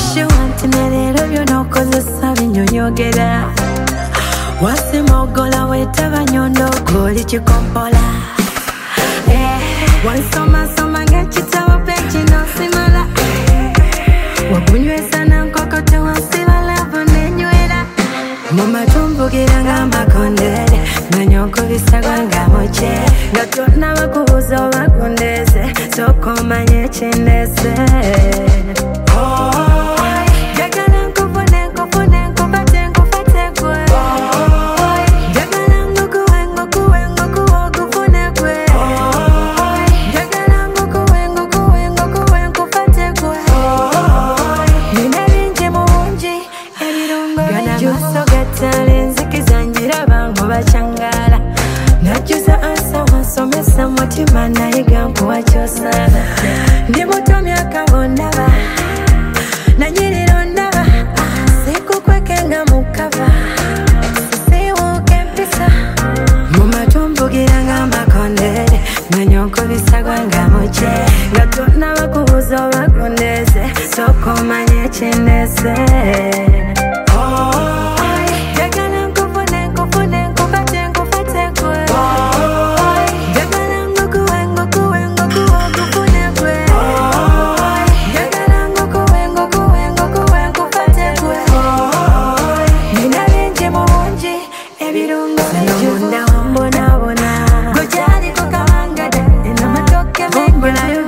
she want me little you know cause it's having you get that. Wasi mogola wetaba nyondo koli chikompola. Wansoma soma ngechitabo pechi no simala. Wakunywe sana nkokote wansibala bonenywera. Mama tumbugira ngamba kondere nanyoko bisagwa ngamoche. Gatona bakubuzo bakundeze soko manye chinese. Bachangala najuza ansa wasomesa mutima nayiga nkuwakyosala ndi muto myaka bonnaba nanyirira ondaba sikukwekenga mukava siwuuka empisa mumatumbugira ngamba kondere nanyonko bisagwa nga muce nga tonna bakubuza obakondeze soko manye ekindese. Munda wambona bona Gojari kukawangada Ina matoke mengi